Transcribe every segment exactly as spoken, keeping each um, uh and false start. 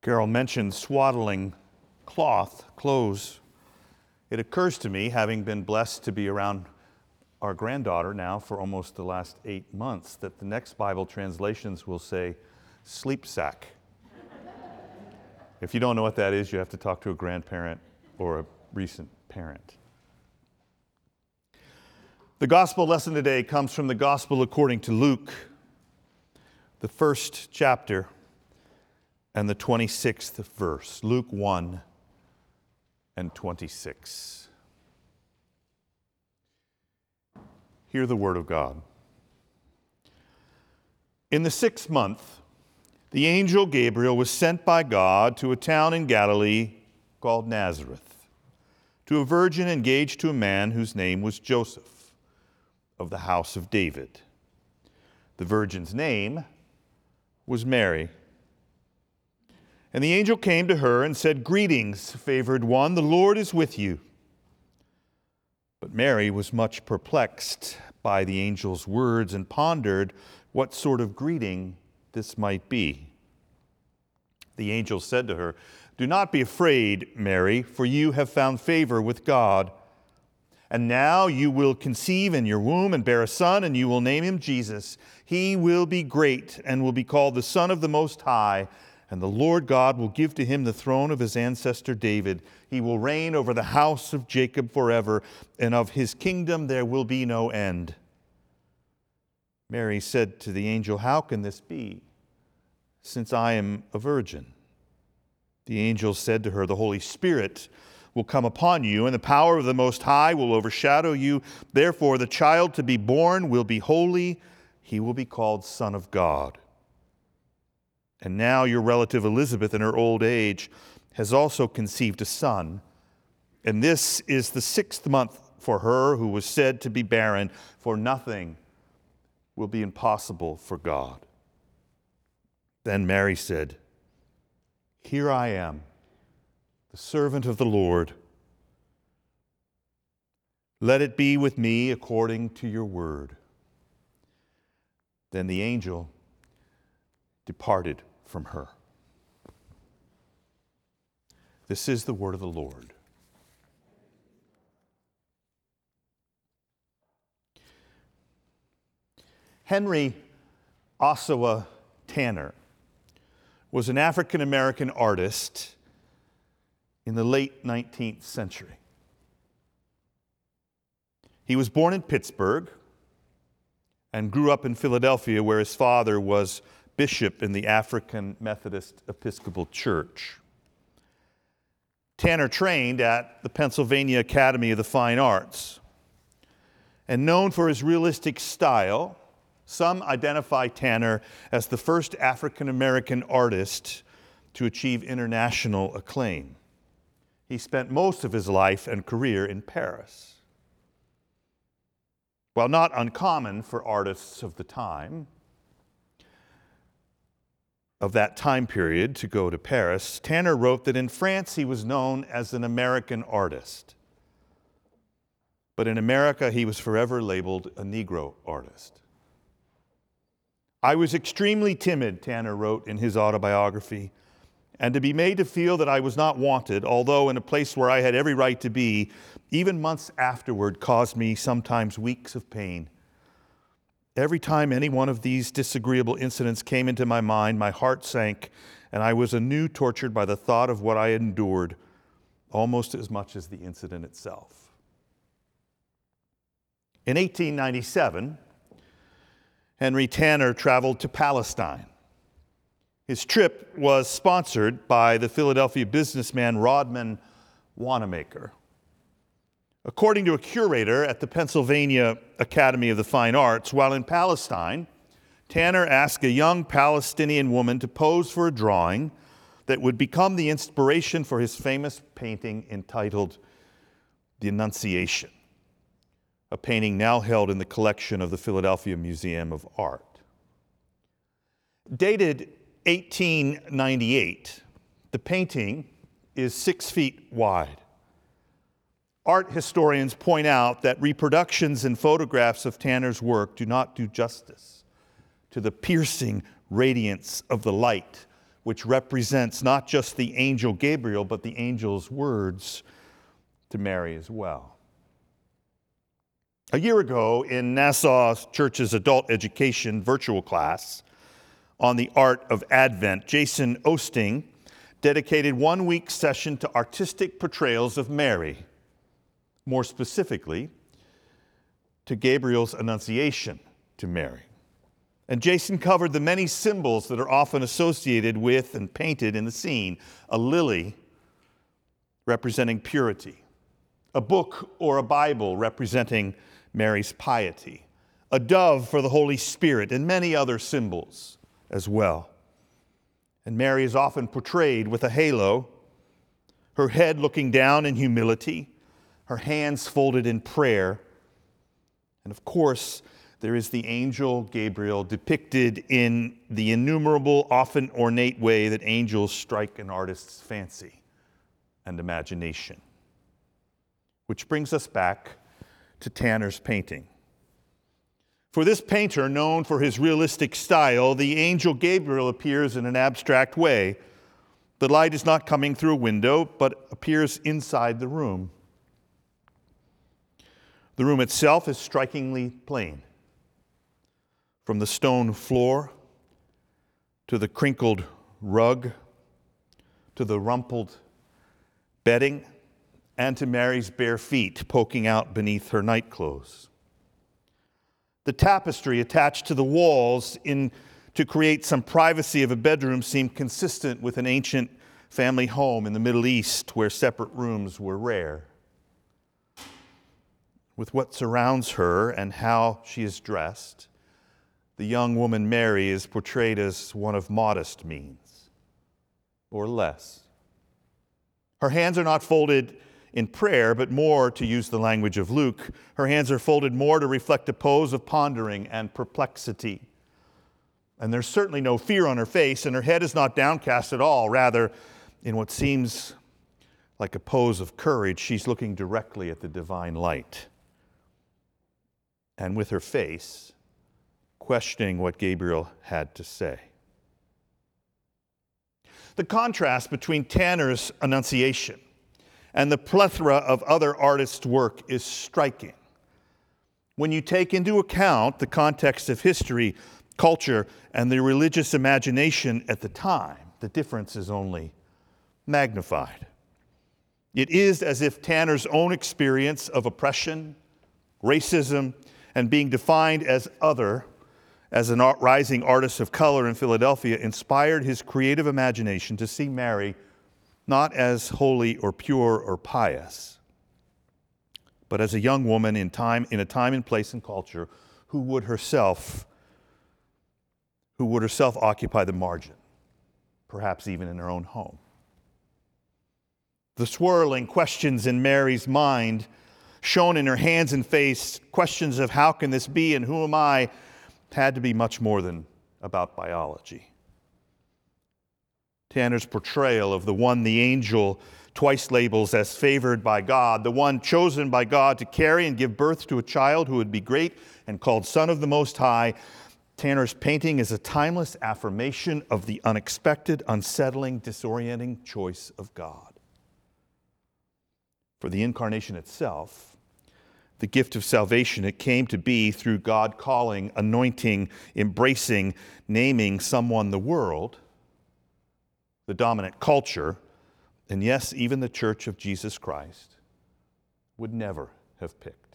Carol mentioned swaddling cloth, clothes. It occurs to me, having been blessed to be around our granddaughter now for almost the last eight months, that the next Bible translations will say sleep sack. If you don't know what that is, you have to talk to a grandparent or a recent parent. The gospel lesson today comes from the gospel according to Luke, the first chapter and the twenty-sixth verse. Luke one and twenty-six. Hear the word of God. In the sixth month, the angel Gabriel was sent by God to a town in Galilee called Nazareth, to a virgin engaged to a man whose name was Joseph, of the house of David. The virgin's name was Mary. And the angel came to her and said, "Greetings, favored one, the Lord is with you." But Mary was much perplexed by the angel's words and pondered what sort of greeting this might be. The angel said to her, "Do not be afraid, Mary, for you have found favor with God. And now you will conceive in your womb and bear a son, and you will name him Jesus. He will be great and will be called the Son of the Most High. And the Lord God will give to him the throne of his ancestor David. He will reign over the house of Jacob forever, and of his kingdom there will be no end." Mary said to the angel, "How can this be, since I am a virgin?" The angel said to her, "The Holy Spirit will come upon you, and the power of the Most High will overshadow you. Therefore, the child to be born will be holy. He will be called Son of God. And now your relative Elizabeth, in her old age, has also conceived a son. And this is the sixth month for her who was said to be barren, for nothing will be impossible for God." Then Mary said, "Here I am, the servant of the Lord. Let it be with me according to your word." Then the angel departed from her. This is the word of the Lord. Henry Ossawa Tanner was an African-American artist in the late nineteenth century. He was born in Pittsburgh and grew up in Philadelphia, where his father was bishop in the African Methodist Episcopal Church. Tanner trained at the Pennsylvania Academy of the Fine Arts. And known for his realistic style, some identify Tanner as the first African-American artist to achieve international acclaim. He spent most of his life and career in Paris. While not uncommon for artists of the time, of that time period to go to Paris, Tanner wrote that in France he was known as an American artist. But in America he was forever labeled a Negro artist. "I was extremely timid," Tanner wrote in his autobiography, "and to be made to feel that I was not wanted, although in a place where I had every right to be, even months afterward caused me sometimes weeks of pain. Every time any one of these disagreeable incidents came into my mind, my heart sank, and I was anew tortured by the thought of what I had endured, almost as much as the incident itself." In eighteen ninety-seven, Henry Tanner traveled to Palestine. His trip was sponsored by the Philadelphia businessman Rodman Wanamaker. According to a curator at the Pennsylvania Academy of the Fine Arts, while in Palestine, Tanner asked a young Palestinian woman to pose for a drawing that would become the inspiration for his famous painting entitled The Annunciation, a painting now held in the collection of the Philadelphia Museum of Art. Dated eighteen ninety-eight, the painting is six feet wide. Art historians point out that reproductions and photographs of Tanner's work do not do justice to the piercing radiance of the light which represents not just the angel Gabriel, but the angel's words to Mary as well. A year ago, in Nassau Church's adult education virtual class on the art of Advent, Jason Osting dedicated one week session to artistic portrayals of Mary, more specifically, to Gabriel's annunciation to Mary. And Jason covered the many symbols that are often associated with and painted in the scene. A lily representing purity, a book or a Bible representing Mary's piety, a dove for the Holy Spirit, and many other symbols as well. And Mary is often portrayed with a halo, her head looking down in humility, her hands folded in prayer. And of course, there is the angel Gabriel depicted in the innumerable, often ornate way that angels strike an artist's fancy and imagination. Which brings us back to Tanner's painting. For this painter, known for his realistic style, the angel Gabriel appears in an abstract way. The light is not coming through a window, but appears inside the room. The room itself is strikingly plain. From the stone floor, to the crinkled rug, to the rumpled bedding, and to Mary's bare feet poking out beneath her nightclothes. The tapestry attached to the walls in, to create some privacy of a bedroom seemed consistent with an ancient family home in the Middle East where separate rooms were rare. With what surrounds her and how she is dressed, the young woman Mary is portrayed as one of modest means, or less. Her hands are not folded in prayer, but more, to use the language of Luke, her hands are folded more to reflect a pose of pondering and perplexity. And there's certainly no fear on her face, and her head is not downcast at all. Rather, in what seems like a pose of courage, she's looking directly at the divine light. And with her face, questioning what Gabriel had to say. The contrast between Tanner's Annunciation and the plethora of other artists' work is striking. When you take into account the context of history, culture, and the religious imagination at the time, the difference is only magnified. It is as if Tanner's own experience of oppression, racism, and being defined as other, as an rising artist of color in Philadelphia, inspired his creative imagination to see Mary not as holy or pure or pious, but as a young woman in time, in a time and place and culture who would herself, who would herself occupy the margin, perhaps even in her own home. The swirling questions in Mary's mind, shown in her hands and face, questions of how can this be and who am I, had to be much more than about biology. Tanner's portrayal of the one the angel twice labels as favored by God, the one chosen by God to carry and give birth to a child who would be great and called Son of the Most High, Tanner's painting is a timeless affirmation of the unexpected, unsettling, disorienting choice of God. For the incarnation itself, the gift of salvation, it came to be through God calling, anointing, embracing, naming someone the world, the dominant culture, and yes, even the Church of Jesus Christ, would never have picked.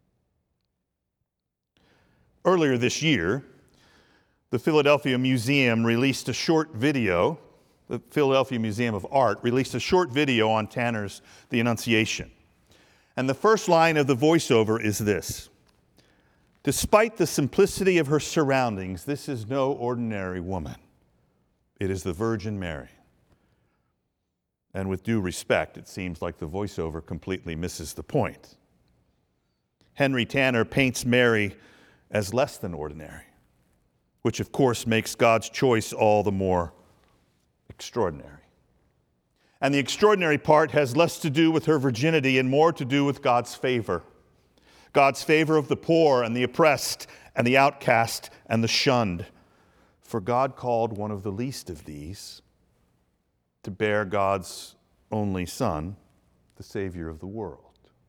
Earlier this year, the Philadelphia Museum released a short video, the Philadelphia Museum of Art released a short video on Tanner's The Annunciation. And the first line of the voiceover is this: "Despite the simplicity of her surroundings, this is no ordinary woman. It is the Virgin Mary." And with due respect, it seems like the voiceover completely misses the point. Henry Tanner paints Mary as less than ordinary, which of course makes God's choice all the more extraordinary. And the extraordinary part has less to do with her virginity and more to do with God's favor. God's favor of the poor and the oppressed and the outcast and the shunned. For God called one of the least of these to bear God's only Son, the Savior of the world.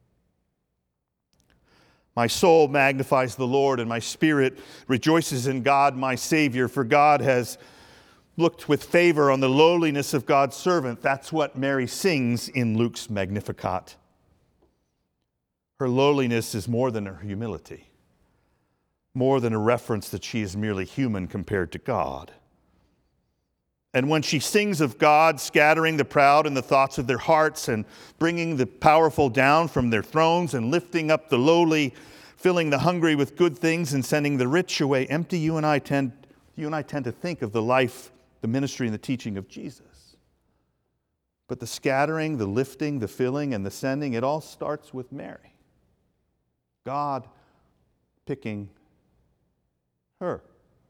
My soul magnifies the Lord, and my spirit rejoices in God, my Savior, for God has looked with favor on the lowliness of God's servant. That's what Mary sings in Luke's Magnificat. Her lowliness is more than her humility, more than a reference that she is merely human compared to God. And when she sings of God scattering the proud in the thoughts of their hearts and bringing the powerful down from their thrones and lifting up the lowly, filling the hungry with good things and sending the rich away empty, you and I tend, you and I tend to think of the life, the ministry, and the teaching of Jesus. But the scattering, the lifting, the filling, and the sending, it all starts with Mary. God picking her.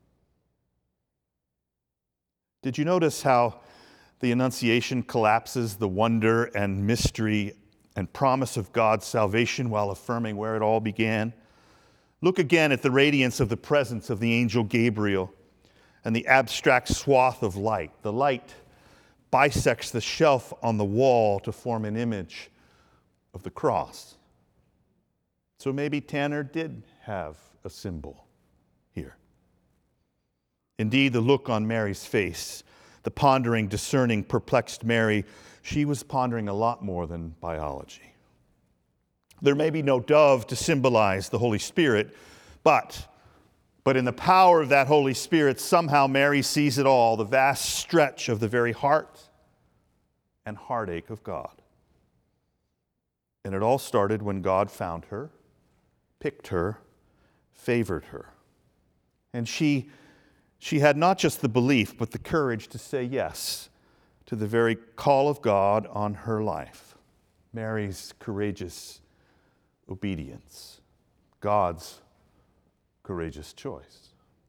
Did you notice how the Annunciation collapses the wonder and mystery and promise of God's salvation while affirming where it all began? Look again at the radiance of the presence of the angel Gabriel and the abstract swath of light. The light bisects the shelf on the wall to form an image of the cross. So maybe Tanner did have a symbol here. Indeed, the look on Mary's face, the pondering, discerning, perplexed Mary, she was pondering a lot more than biology. There may be no dove to symbolize the Holy Spirit, but, but in the power of that Holy Spirit, somehow Mary sees it all, the vast stretch of the very heart and heartache of God. And it all started when God found her, picked her, favored her. And she She had not just the belief, but the courage to say yes to the very call of God on her life. Mary's courageous obedience, God's courageous choice.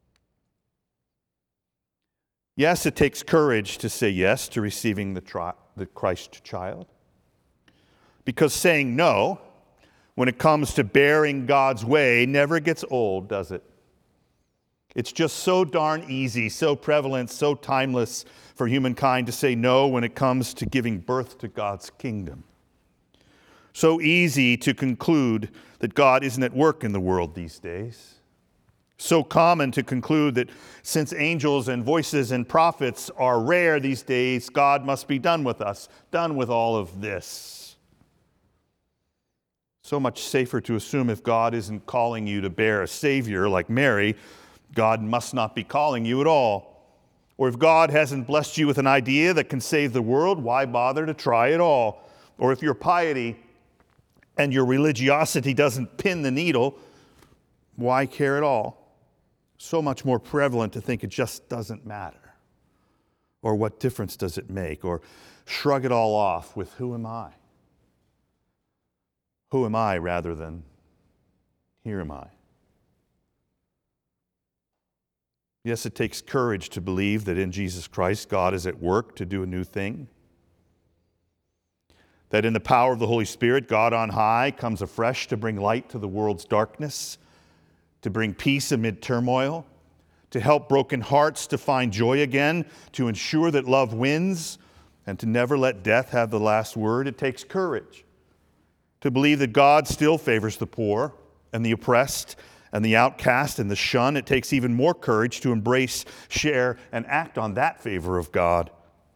Yes, it takes courage to say yes to receiving the, tri- the Christ child. Because saying no, when it comes to bearing God's way, never gets old, does it? It's just so darn easy, so prevalent, so timeless for humankind to say no when it comes to giving birth to God's kingdom. So easy to conclude that God isn't at work in the world these days. So common to conclude that since angels and voices and prophets are rare these days, God must be done with us, done with all of this. So much safer to assume if God isn't calling you to bear a Savior like Mary, God must not be calling you at all. Or if God hasn't blessed you with an idea that can save the world, why bother to try at all? Or if your piety and your religiosity doesn't pin the needle, why care at all? So much more prevalent to think it just doesn't matter. Or what difference does it make? Or shrug it all off with, who am I? Who am I rather than, here am I. Yes, it takes courage to believe that in Jesus Christ, God is at work to do a new thing. That in the power of the Holy Spirit, God on high comes afresh to bring light to the world's darkness, to bring peace amid turmoil, to help broken hearts to find joy again, to ensure that love wins, and to never let death have the last word. It takes courage to believe that God still favors the poor and the oppressed and the outcast and the shunned. It takes even more courage to embrace, share, and act on that favor of God.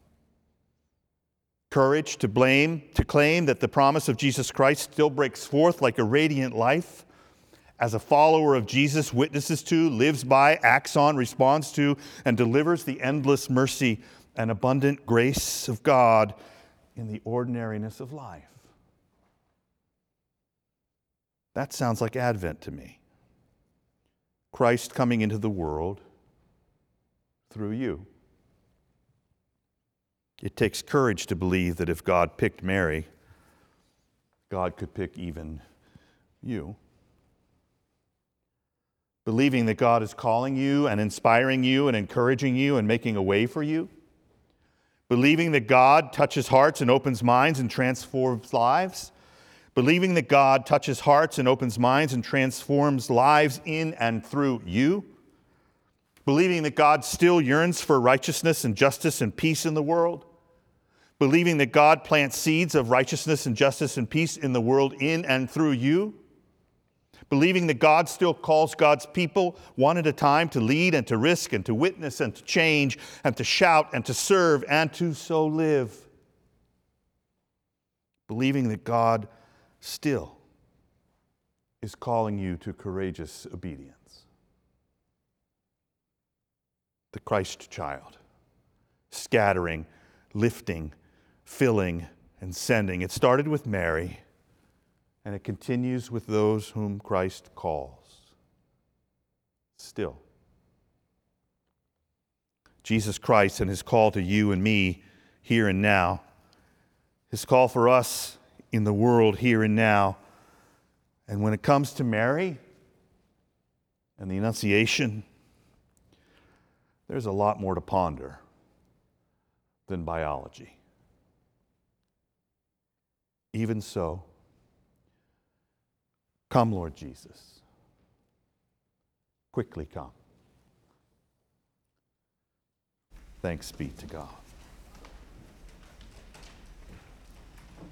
Courage to blame, to claim that the promise of Jesus Christ still breaks forth like a radiant life as a follower of Jesus witnesses to, lives by, acts on, responds to, and delivers the endless mercy and abundant grace of God in the ordinariness of life. That sounds like Advent to me. Christ coming into the world through you. It takes courage to believe that if God picked Mary, God could pick even you. Believing that God is calling you and inspiring you and encouraging you and making a way for you. Believing that God touches hearts and opens minds and transforms lives. Believing that God touches hearts and opens minds and transforms lives in and through you. Believing that God still yearns for righteousness and justice and peace in the world. Believing that God plants seeds of righteousness and justice and peace in the world in and through you. Believing that God still calls God's people one at a time to lead and to risk and to witness and to change and to shout and to serve and to so live. Believing that God still is calling you to courageous obedience. The Christ child, scattering, lifting, filling, and sending. It started with Mary, and it continues with those whom Christ calls. Still. Jesus Christ and his call to you and me here and now. His call for us in the world here and now. And when it comes to Mary and the Annunciation, there's a lot more to ponder than biology. Even so, come, Lord Jesus. Quickly come. Thanks be to God.